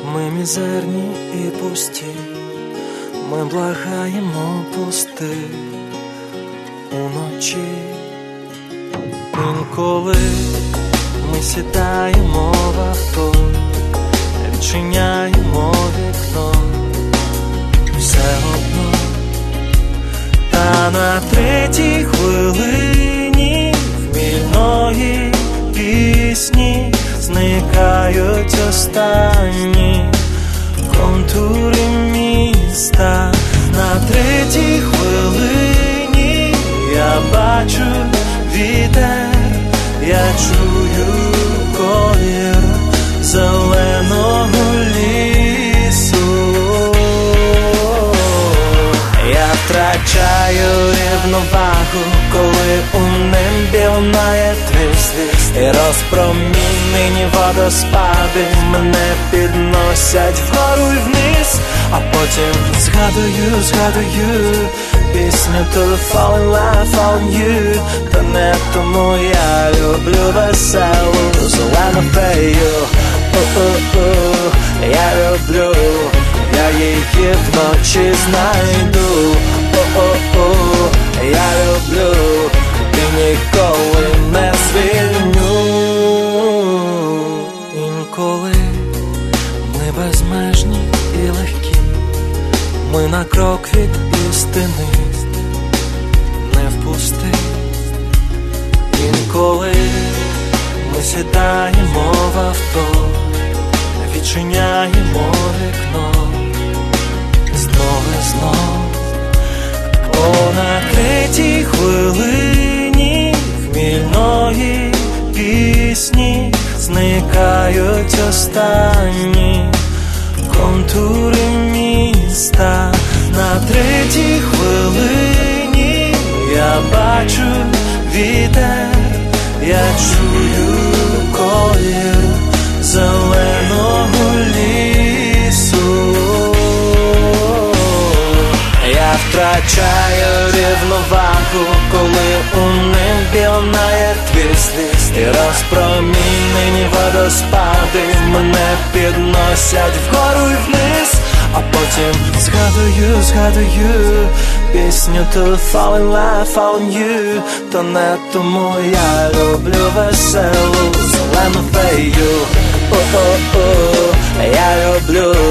Ми мізерні і пусті, ми благаємо пусти уночі. Інколи ми сідаємо в авто, відчиняємо вікно, все одно. Та на третій хвилині хмільної пісні зникають останні контури міста. На третій хвилині я бачу вітер, я чую колір зеленого лісу. Я втрачаю рівновагу, коли у небі лунає твіст, і розпромінені водоспади мене підносять вгору й вниз. А потім згадую пісню to fall in love, fall in you. Та не тому я люблю веселу зелену фею. Я люблю, я її вночі знайду. Я люблю, і ніколи не звільню. Інколи ми безмежні і легкі, ми на крок від істини, не впусти. Інколи ми сідаємо в авто, відчиняємо вікно, знов і знов. О, на третій хвилині хмільної пісні зникають останні контури міста. На третій хвилині я бачу вітер, я чую колір зеленого лісу. Я втрачаю рівновагу, коли у небі лунає твіст, і розпромінені водоспади мене підносять вгору й вниз. А потім згадую пісню to fall in love, fall in you. То не тому я люблю веселу зелену фею. Я люблю,